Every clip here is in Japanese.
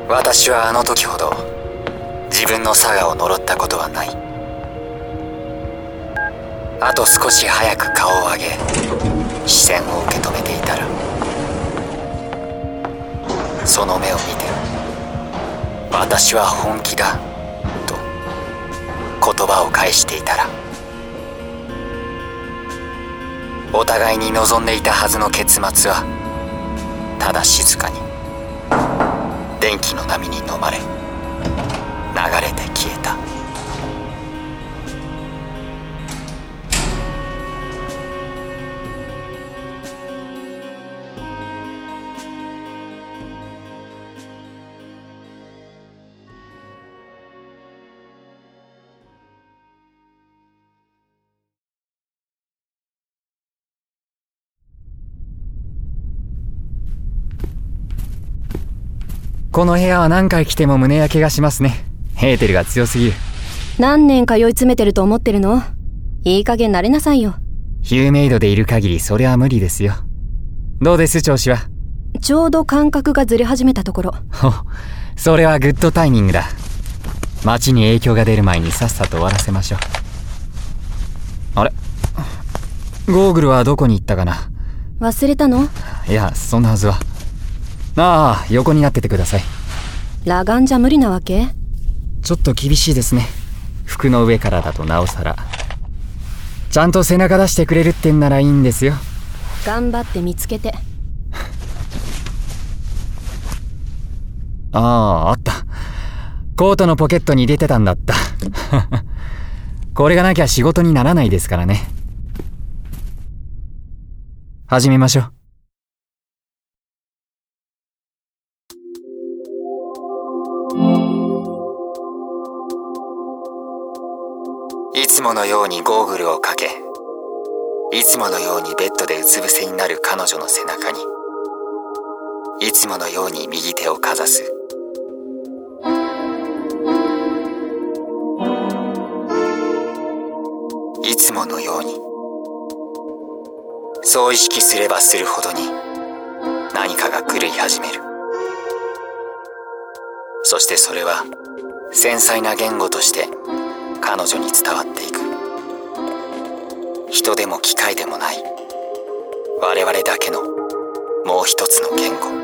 私はあの時ほど自分の性を呪ったことはない。あと少し早く顔を上げ視線を受け止めていたら、その目を見て私は本気だと言葉を返していたら、お互いに望んでいたはずの結末はただ静かに電気の波に飲まれ流れて消えた。 この部屋は何回来ても胸焼けがしますね。エーテルが強すぎる。 何年通い詰めてると思ってるの？いい加減慣れなさいよ。 ヒューメイドでいる限りそれは無理ですよ。どうです調子は？ ちょうど感覚がずれ始めたところ。 それはグッドタイミングだ。街に影響が出る前にさっさと終わらせましょう。あれ？ゴーグルはどこに行ったかな？ 忘れたの？ いや、そんなはずは。ああ、横になっててください。 裸眼じゃ無理なわけ？ ちょっと厳しいですね。服の上からだとなおさら。ちゃんと背中出してくれるってんならいいんですよ。 頑張って見つけて。 あった。コートのポケットに入れてたんだった。これがなきゃ仕事にならないですからね。始めましょう。 いつものようにゴーグルをかけ、いつものようにベッドでうつ伏せになる彼女の背中に、いつものように右手をかざす。いつものように。そう意識すればするほどに何かが狂い始める。そしてそれは繊細な言語として彼女に伝わっていく。人でも機械でもない我々だけのもう一つの言語。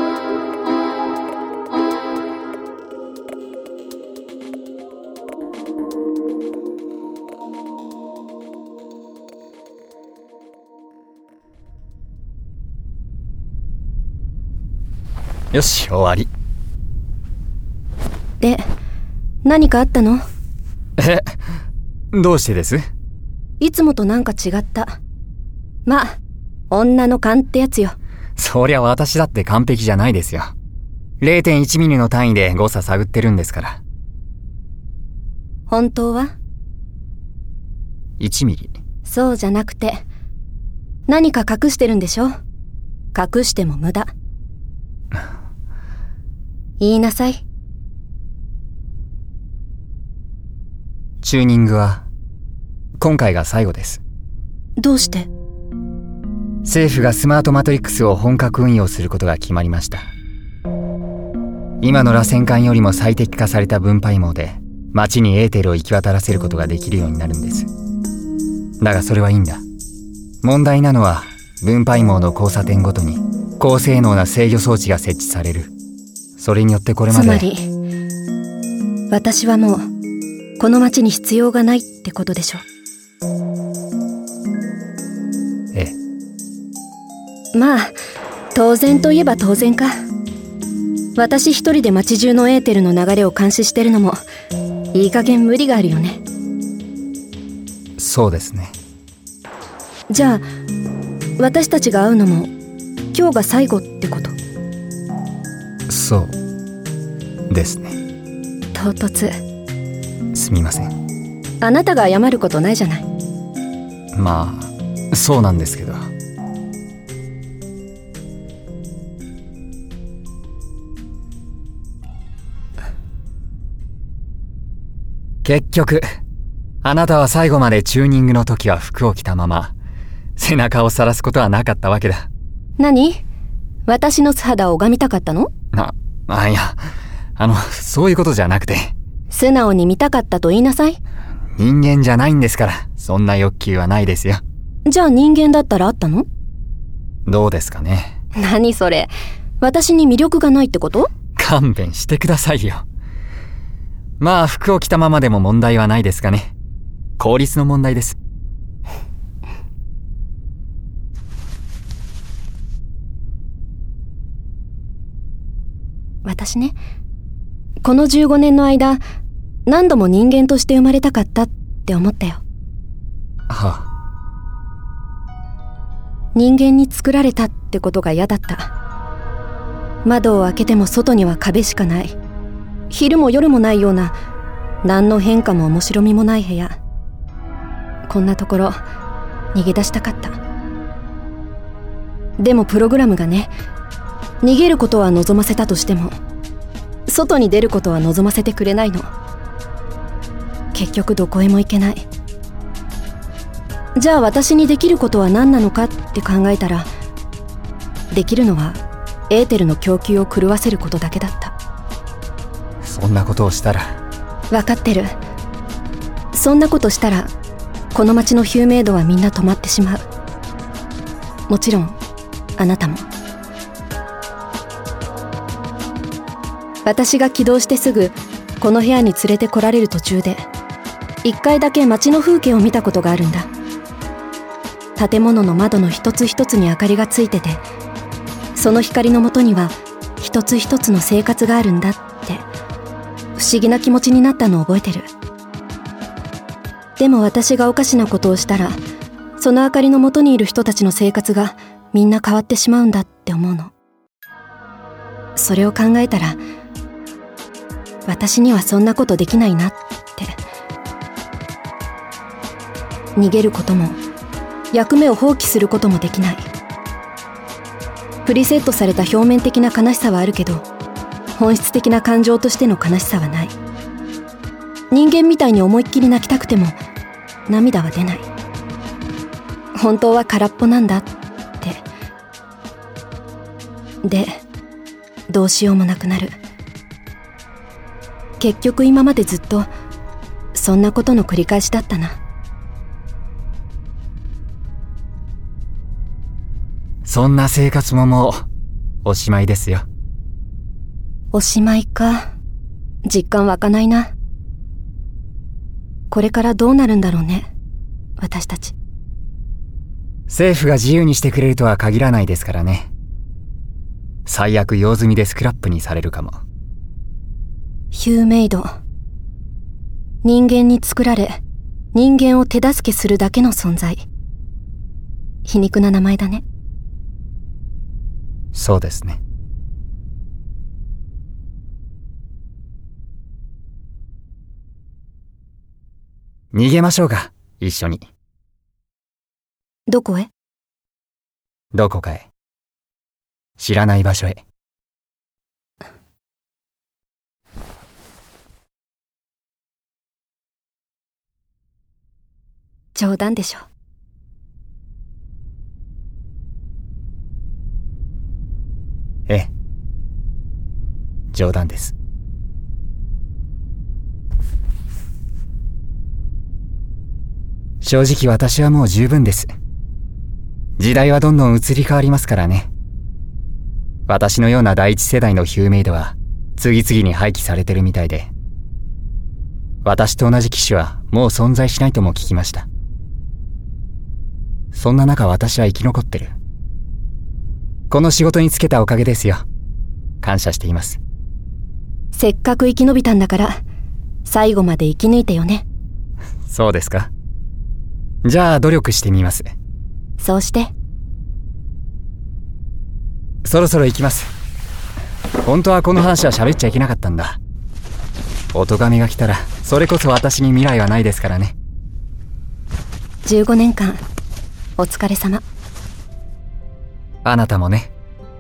よし、終わり。 で、何かあったの？ どうしてです？ いつもとなんか違った。まあ、女の勘ってやつよ。 そりゃ私だって完璧じゃないですよ。0.1 ミリの単位で誤差探ってるんですから。 本当は 1ミリ。 そうじゃなくて、何か隠してるんでしょ？隠しても無駄。言いなさい。 チューニングは今回が最後です。 どうして？ 政府がスマートマトリックスを本格運用することが決まりました。今の螺旋管よりも最適化された分配網で街にエーテルを行き渡らせることができるようになるんです。だがそれはいいんだ。問題なのは分配網の交差点ごとに高性能な制御装置が設置される。それによってこれまで。 つまり私はもうこの町に必要がないってことでしょ？ ええ。 まあ当然といえば当然か。私一人で町中のエーテルの流れを監視してるのもいい加減無理があるよね。 そうですね。 じゃあ私たちが会うのも今日が最後ってこと？ そうですね。 唐突。 すみません。 あなたが謝ることないじゃない。 まあそうなんですけど。結局あなたは最後までチューニングの時は服を着たまま背中を晒すことはなかったわけだ。 何？私の素肌を拝みたかったの？ いや、 そういうことじゃなくて。 素直に見たかったと言いなさい。 人間じゃないんですから、そんな欲求はないですよ。 じゃあ人間だったらあったの？ どうですかね。 何それ。私に魅力がないってこと？ 勘弁してくださいよ。まあ服を着たままでも問題はないですかね。効率の問題です。 私ね、この15年の間、何度も人間として生まれたかったって思ったよ。 はあ。 人間に作られたってことが嫌だった。窓を開けても外には壁しかない。昼も夜もないような、何の変化も面白みもない部屋。こんなところ逃げ出したかった。でもプログラムがね、逃げることは望ませたとしても外に出ることは望ませてくれないの。結局どこへも行けない。じゃあ私にできることは何なのかって考えたら、できるのはエーテルの供給を狂わせることだけだった。 そんなことをしたら。 分かってる。そんなことしたらこの町のヒューメイドはみんな止まってしまう。もちろんあなたも。私が起動してすぐこの部屋に連れてこられる途中で一回だけ街の風景を見たことがあるんだ。建物の窓の一つ一つに明かりがついてて、その光の下には一つ一つの生活があるんだって不思議な気持ちになったのを覚えてる。でも私がおかしなことをしたら、その明かりの下にいる人たちの生活がみんな変わってしまうんだって思うの。それを考えたら、私にはそんなことできないなって。逃げることも役目を放棄することもできない。プリセットされた表面的な悲しさはあるけど、本質的な感情としての悲しさはない。人間みたいに思いっきり泣きたくても涙は出ない。本当は空っぽなんだって。で、どうしようもなくなる。結局今までずっとそんなことの繰り返しだったな。 そんな生活ももうおしまいですよ。 おしまいか。実感湧かないな。これからどうなるんだろうね、私たち。 政府が自由にしてくれるとは限らないですからね。最悪用済みでスクラップにされるかも。 ヒューメイド。人間に作られ、人間を手助けするだけの存在。皮肉な名前だね。 そうですね。逃げましょうか、一緒に。 どこへ？ どこかへ。知らない場所へ。 冗談でしょ。 ええ、冗談です。正直私はもう十分です。時代はどんどん移り変わりますからね。私のような第一世代のヒューメイドは次々に廃棄されてるみたいで、私と同じ機種はもう存在しないとも聞きました。そんな中私は生き残ってる。この仕事に就けたおかげですよ。感謝しています。 せっかく生き延びたんだから最後まで生き抜いてよね。 そうですか。じゃあ努力してみます。 そうして。 そろそろ行きます。本当はこの話は喋っちゃいけなかったんだ。お咎めが来たらそれこそ私に未来はないですからね。 15年間お疲れ様。 あなたもね。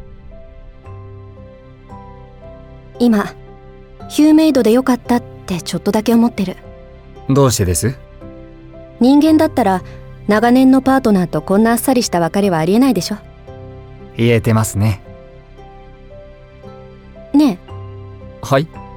今ヒューメイドでよかったってちょっとだけ思ってる。 どうしてです？ 人間だったら長年のパートナーとこんなあっさりした別れはありえないでしょ。 言えてますね。 ねえ、 はい。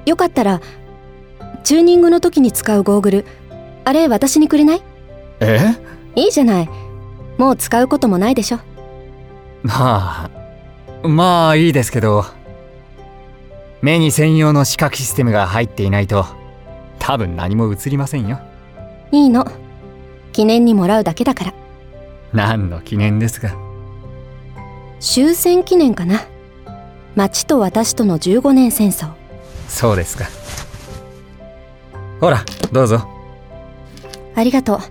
よかったらチューニングの時に使うゴーグル、あれ私にくれない？いいじゃない。もう使うこともないでしょ。 まあいいですけど、目に専用の視覚システムが入っていないと多分何も映りませんよ。 いいの、記念にもらうだけだから。 何の記念ですか？ 終戦記念かな。町と私との15年戦争。 そうですか。ほらどうぞ。 ありがとう。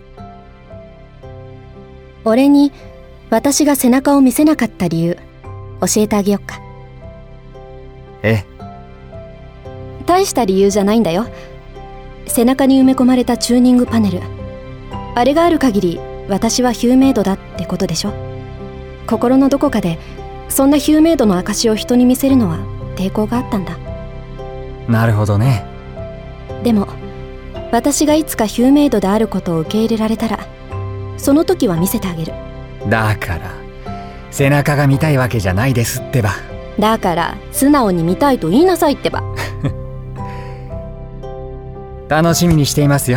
俺に私が背中を見せなかった理由教えてあげよっか。大した理由じゃないんだよ。背中に埋め込まれたチューニングパネル、あれがある限り私はヒューメイドだってことでしょ。心のどこかでそんなヒューメイドの証を人に見せるのは抵抗があったんだ。 なるほどね。 でも私がいつかヒューメイドであることを受け入れられたら、その時は見せてあげる。 だから背中が見たいわけじゃないですってば。 だから素直に見たいと言いなさいってば。 楽しみにしていますよ。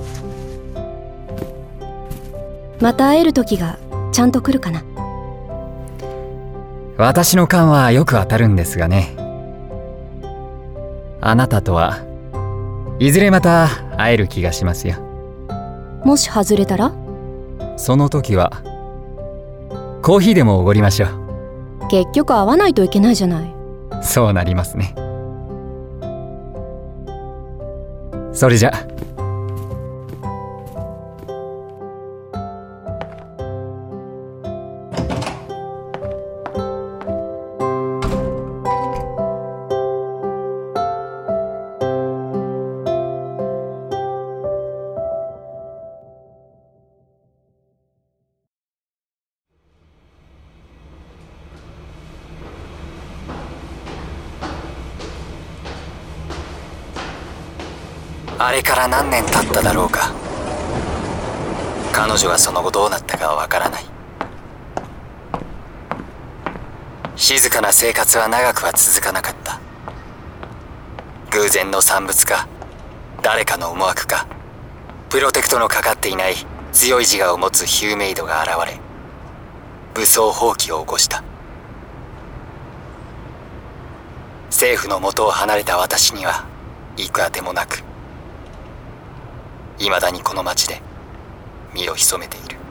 また会える時がちゃんと来るかな。 私の勘はよく当たるんですがね。あなたとはいずれまた会える気がしますよ。 もし外れたら？ その時はコーヒーでもおごりましょう。 結局会わないといけないじゃない。 そうなりますね。それじゃ。 あれから何年経っただろうか。彼女がその後どうなったかはわからない。静かな生活は長くは続かなかった。偶然の産物か、誰かの思惑か、プロテクトのかかっていない強い自我を持つヒューメイドが現れ、武装蜂起を起こした。政府の元を離れた私には行くあてもなく、未だにこの町で身を潜めている。